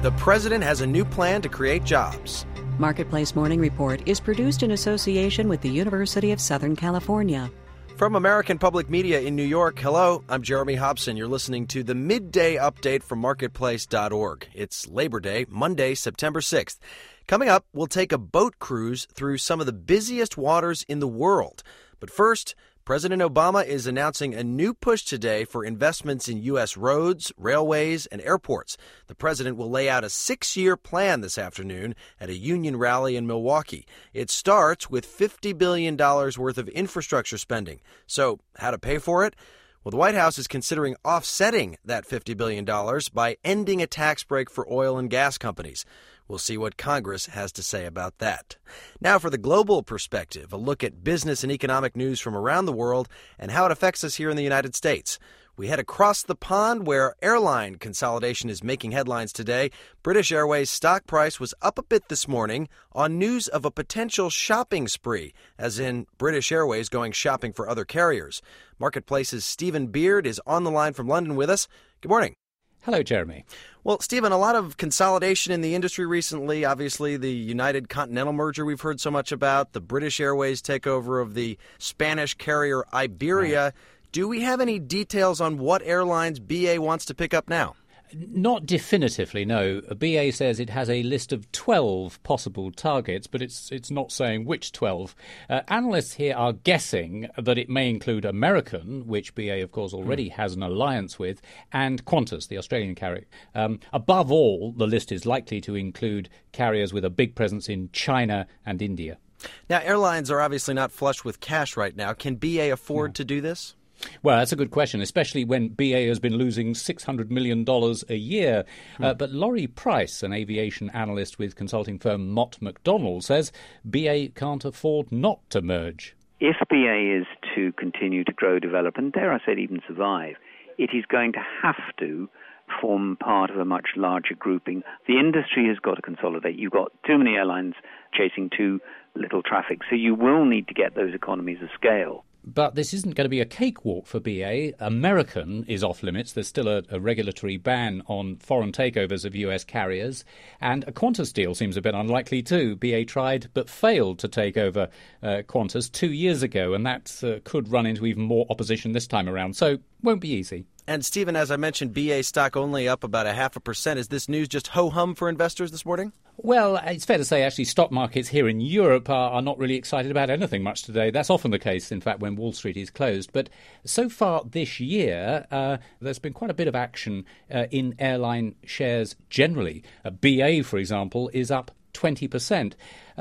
The president has a new plan to create jobs. Marketplace Morning Report is produced in association with the University of Southern California. From American Public Media in New York, hello, I'm Jeremy Hobson. You're listening to the midday update from marketplace.org. It's Labor Day, Monday, September 6th. Coming up, we'll take a boat cruise through some of the busiest waters in the world. But first, President Obama is announcing a new push today for investments in U.S. roads, railways, and airports. The president will lay out a 6-year plan this afternoon at a union rally in Milwaukee. It starts with $50 billion worth of infrastructure spending. So, how to pay for it? Well, the White House is considering offsetting that $50 billion by ending a tax break for oil and gas companies. We'll see what Congress has to say about that. Now for the global perspective, a look at business and economic news from around the world and how it affects us here in the United States. We head across the pond where airline consolidation is making headlines today. British Airways stock price was up a bit this morning on news of a potential shopping spree, as in British Airways going shopping for other carriers. Marketplace's Stephen Beard is on the line from London with us. Good morning. Hello, Jeremy. Well, Stephen, a lot of consolidation in the industry recently. Obviously, the United Continental merger we've heard so much about, the British Airways takeover of the Spanish carrier Iberia. Right. Do we have any details on what airlines BA wants to pick up now? Not definitively, no. BA says it has a list of 12 possible targets, but it's not saying which 12. Analysts here are guessing that it may include American, which BA, of course, already has an alliance with, and Qantas, the Australian carrier. Above all, the list is likely to include carriers with a big presence in China and India. Now, airlines are obviously not flush with cash right now. Can BA afford to do this? Well, that's a good question, especially when BA has been losing $600 million a year. But Laurie Price, an aviation analyst with consulting firm Mott MacDonald, says BA can't afford not to merge. If BA is to continue to grow, develop, and dare I say even survive, it is going to have to form part of a much larger grouping. The industry has got to consolidate. You've got too many airlines chasing too little traffic, so you will need to get those economies of scale. But this isn't going to be a cakewalk for BA. American is off limits. There's still a regulatory ban on foreign takeovers of US carriers. And a Qantas deal seems a bit unlikely too. BA tried but failed to take over Qantas 2 years ago, and that could run into even more opposition this time around. So won't be easy. And Stephen, as I mentioned, BA stock only up about 0.5%. Is this news just ho-hum for investors this morning? Well, it's fair to say, actually, stock markets here in Europe are not really excited about anything much today. That's often the case, in fact, when Wall Street is closed. But so far this year, there's been quite a bit of action in airline shares generally. BA, for example, is up 20%.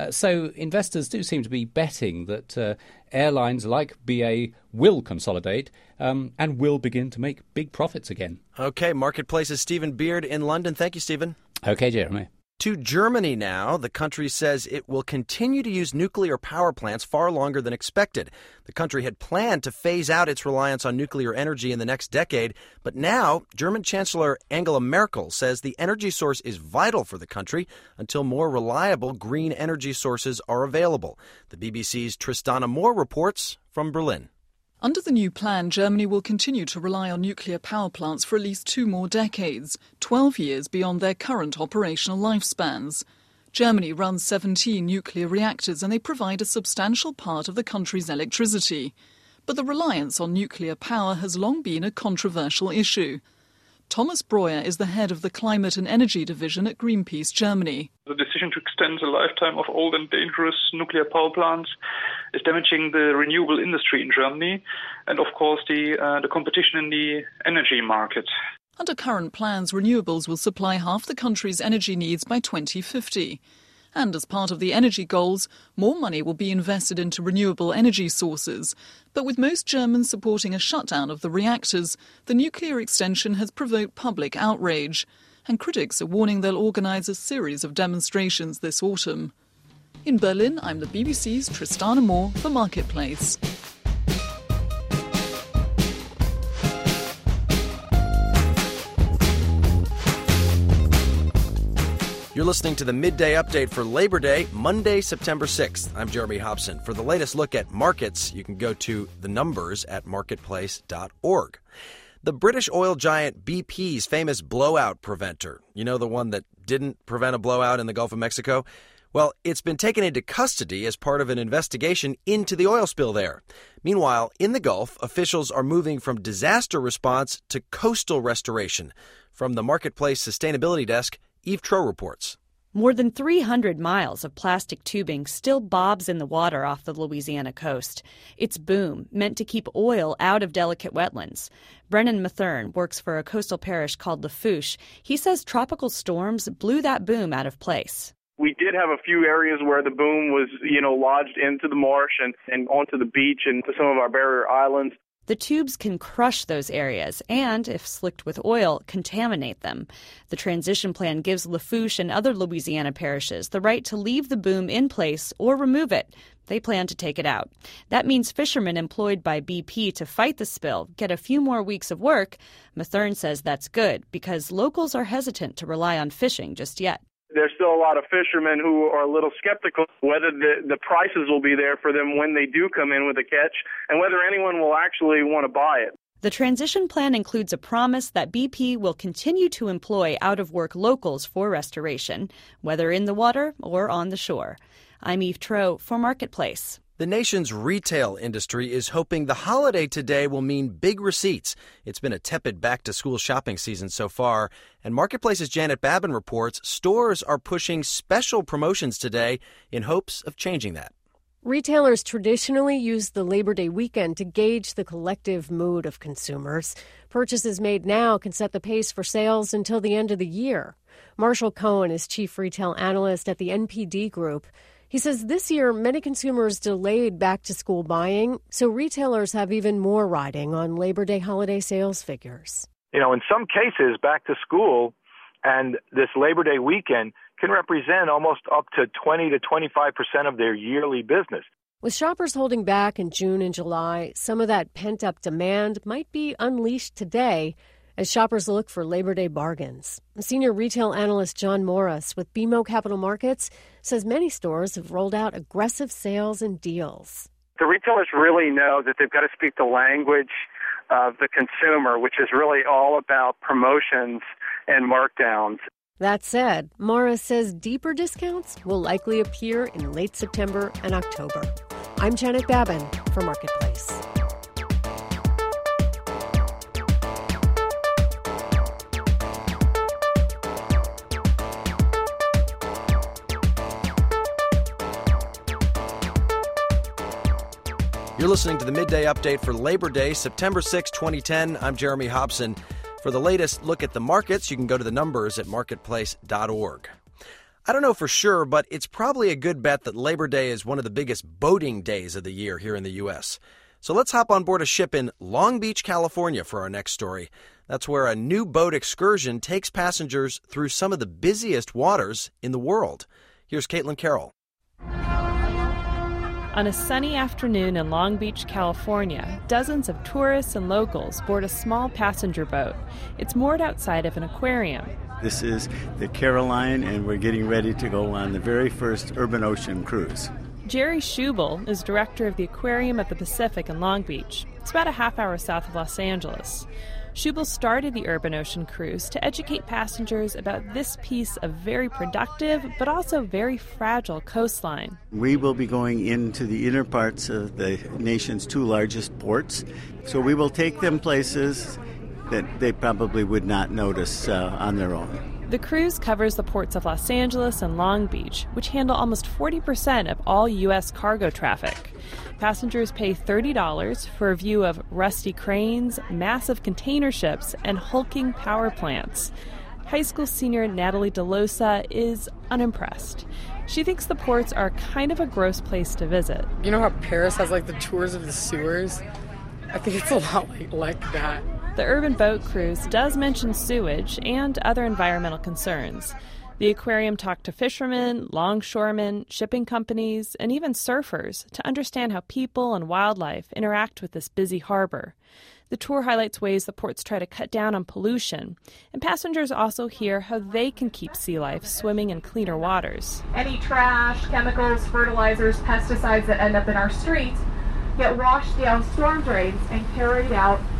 So investors do seem to be betting that airlines like BA will consolidate and will begin to make big profits again. Okay, Marketplace's Stephen Beard in London. Thank you, Stephen. Okay, Jeremy. To Germany now, the country says it will continue to use nuclear power plants far longer than expected. The country had planned to phase out its reliance on nuclear energy in the next decade, but now German Chancellor Angela Merkel says the energy source is vital for the country until more reliable green energy sources are available. The BBC's Tristana Moore reports from Berlin. Under the new plan, Germany will continue to rely on nuclear power plants for at least 2 more decades, 12 years beyond their current operational lifespans. Germany runs 17 nuclear reactors and they provide a substantial part of the country's electricity. But the reliance on nuclear power has long been a controversial issue. Thomas Breuer is the head of the Climate and Energy Division at Greenpeace Germany. The decision to extend the lifetime of old and dangerous nuclear power plants is damaging the renewable industry in Germany and, of course, the competition in the energy market. Under current plans, renewables will supply half the country's energy needs by 2050. And as part of the energy goals, more money will be invested into renewable energy sources. But with most Germans supporting a shutdown of the reactors, the nuclear extension has provoked public outrage. And critics are warning they'll organise a series of demonstrations this autumn. In Berlin, I'm the BBC's Tristana Moore for Marketplace. You're listening to the Midday Update for Labor Day, Monday, September 6th. I'm Jeremy Hobson. For the latest look at markets, you can go to the numbers at marketplace.org. The British oil giant BP's famous blowout preventer, you know, the one that didn't prevent a blowout in the Gulf of Mexico? Well, it's been taken into custody as part of an investigation into the oil spill there. Meanwhile, in the Gulf, officials are moving from disaster response to coastal restoration. From the Marketplace Sustainability Desk, Eve Tro reports. More than 300 miles of plastic tubing still bobs in the water off the Louisiana coast. It's boom, meant to keep oil out of delicate wetlands. Brennan Mathern works for a coastal parish called Lafourche. He says tropical storms blew that boom out of place. We did have a few areas where the boom was, lodged into the marsh and onto the beach and to some of our barrier islands. The tubes can crush those areas and, if slicked with oil, contaminate them. The transition plan gives Lafourche and other Louisiana parishes the right to leave the boom in place or remove it. They plan to take it out. That means fishermen employed by BP to fight the spill get a few more weeks of work. Mathern says that's good because locals are hesitant to rely on fishing just yet. There's still a lot of fishermen who are a little skeptical whether the prices will be there for them when they do come in with a catch and whether anyone will actually want to buy it. The transition plan includes a promise that BP will continue to employ out-of-work locals for restoration, whether in the water or on the shore. I'm Eve Tro for Marketplace. The nation's retail industry is hoping the holiday today will mean big receipts. It's been a tepid back-to-school shopping season so far, and Marketplace's Janet Babin reports stores are pushing special promotions today in hopes of changing that. Retailers traditionally use the Labor Day weekend to gauge the collective mood of consumers. Purchases made now can set the pace for sales until the end of the year. Marshall Cohen is chief retail analyst at the NPD Group. He says this year, many consumers delayed back-to-school buying, so retailers have even more riding on Labor Day holiday sales figures. In some cases, back-to-school and this Labor Day weekend can represent almost up to 20 to 25% of their yearly business. With shoppers holding back in June and July, some of that pent-up demand might be unleashed today as shoppers look for Labor Day bargains. Senior retail analyst John Morris with BMO Capital Markets says many stores have rolled out aggressive sales and deals. The retailers really know that they've got to speak the language of the consumer, which is really all about promotions and markdowns. That said, Morris says deeper discounts will likely appear in late September and October. I'm Janet Babin for Marketplace. You're listening to the Midday Update for Labor Day, September 6, 2010. I'm Jeremy Hobson. For the latest look at the markets, you can go to the numbers at marketplace.org. I don't know for sure, but it's probably a good bet that Labor Day is one of the biggest boating days of the year here in the U.S. So let's hop on board a ship in Long Beach, California for our next story. That's where a new boat excursion takes passengers through some of the busiest waters in the world. Here's Caitlin Carroll. On a sunny afternoon in Long Beach, California, dozens of tourists and locals board a small passenger boat. It's moored outside of an aquarium. This is the Caroline, and we're getting ready to go on the very first urban ocean cruise. Jerry Schubel is director of the Aquarium of the Pacific in Long Beach. It's about a half hour south of Los Angeles. Schubel started the Urban Ocean Cruise to educate passengers about this piece of very productive but also very fragile coastline. We will be going into the inner parts of the nation's two largest ports, so we will take them places that they probably would not notice on their own. The cruise covers the ports of Los Angeles and Long Beach, which handle almost 40% of all U.S. cargo traffic. Passengers pay $30 for a view of rusty cranes, massive container ships, and hulking power plants. High school senior Natalie DeLosa is unimpressed. She thinks the ports are kind of a gross place to visit. You know how Paris has the tours of the sewers? I think it's a lot like that. The urban boat cruise does mention sewage and other environmental concerns. The aquarium talked to fishermen, longshoremen, shipping companies, and even surfers to understand how people and wildlife interact with this busy harbor. The tour highlights ways the ports try to cut down on pollution, and passengers also hear how they can keep sea life swimming in cleaner waters. Any trash, chemicals, fertilizers, pesticides that end up in our streets get washed down storm drains and carried out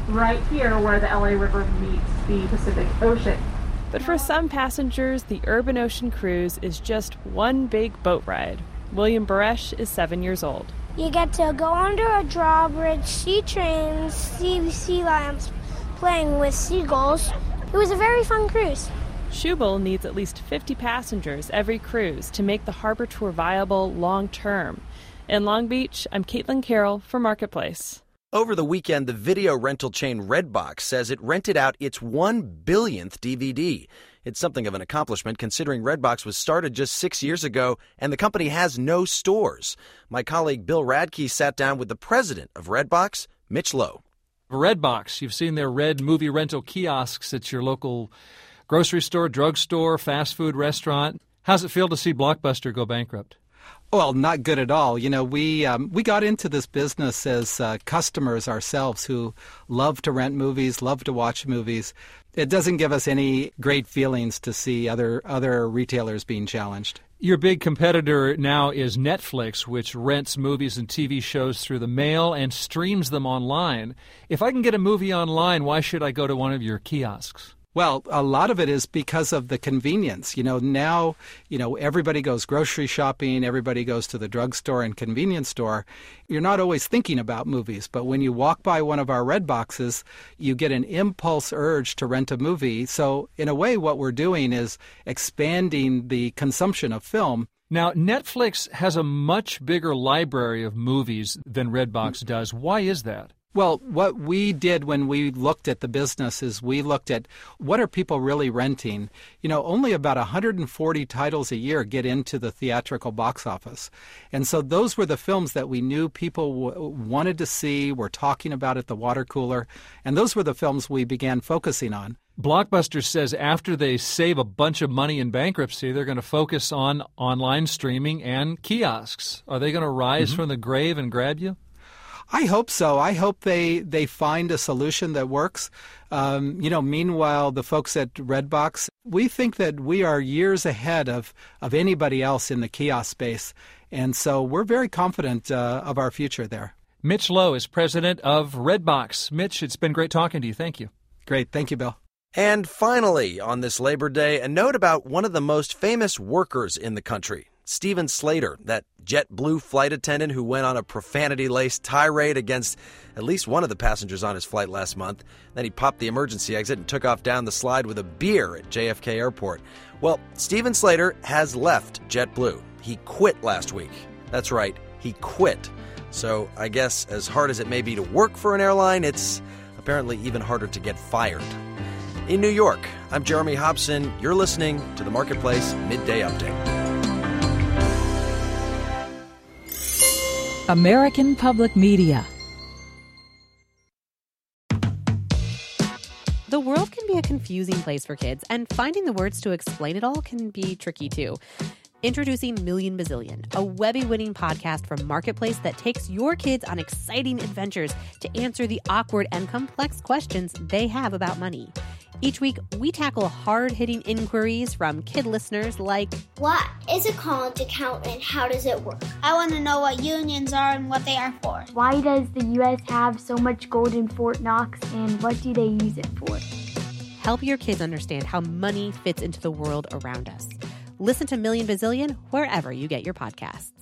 right here where the LA River meets the Pacific Ocean. But for some passengers, the Urban Ocean Cruise is just one big boat ride. William Baresh is 7 years old. You get to go under a drawbridge, see trains, see sea lions playing with seagulls. It was a very fun cruise. Schubel needs at least 50 passengers every cruise to make the harbor tour viable long-term. In Long Beach, I'm Caitlin Carroll for Marketplace. Over the weekend, the video rental chain Redbox says it rented out its 1 billionth DVD. It's something of an accomplishment considering Redbox was started just 6 years ago and the company has no stores. My colleague Bill Radke sat down with the president of Redbox, Mitch Lowe. Redbox, you've seen their red movie rental kiosks at your local grocery store, drugstore, fast food restaurant. How's it feel to see Blockbuster go bankrupt? Well, not good at all. You know, we got into this business as customers ourselves who love to rent movies, love to watch movies. It doesn't give us any great feelings to see other retailers being challenged. Your big competitor now is Netflix, which rents movies and TV shows through the mail and streams them online. If I can get a movie online, why should I go to one of your kiosks? Well, a lot of it is because of the convenience. Now, everybody goes grocery shopping, everybody goes to the drugstore and convenience store. You're not always thinking about movies, but when you walk by one of our red boxes, you get an impulse urge to rent a movie. So in a way, what we're doing is expanding the consumption of film. Now, Netflix has a much bigger library of movies than Redbox does. Why is that? Well, what we did when we looked at the business is we looked at what are people really renting. Only about 140 titles a year get into the theatrical box office. And so those were the films that we knew people wanted to see, were talking about at the water cooler. And those were the films we began focusing on. Blockbuster says after they save a bunch of money in bankruptcy, they're going to focus on online streaming and kiosks. Are they going to rise from the grave and grab you? I hope so. I hope they find a solution that works. Meanwhile, the folks at Redbox, we think that we are years ahead of anybody else in the kiosk space. And so we're very confident of our future there. Mitch Lowe is president of Redbox. Mitch, it's been great talking to you. Thank you. Great. Thank you, Bill. And finally, on this Labor Day, a note about one of the most famous workers in the country. Steven Slater, that JetBlue flight attendant who went on a profanity-laced tirade against at least one of the passengers on his flight last month. Then he popped the emergency exit and took off down the slide with a beer at JFK Airport. Well, Steven Slater has left JetBlue. He quit last week. That's right, he quit. So I guess as hard as it may be to work for an airline, it's apparently even harder to get fired. In New York, I'm Jeremy Hobson. You're listening to the Marketplace Midday Update. American Public Media. The world can be a confusing place for kids, and finding the words to explain it all can be tricky too. Introducing Million Bazillion, a Webby-winning podcast from Marketplace that takes your kids on exciting adventures to answer the awkward and complex questions they have about money. Each week, we tackle hard-hitting inquiries from kid listeners like, what is a college account and how does it work? I want to know what unions are and what they are for. Why does the U.S. have so much gold in Fort Knox and what do they use it for? Help your kids understand how money fits into the world around us. Listen to Million Bazillion wherever you get your podcasts.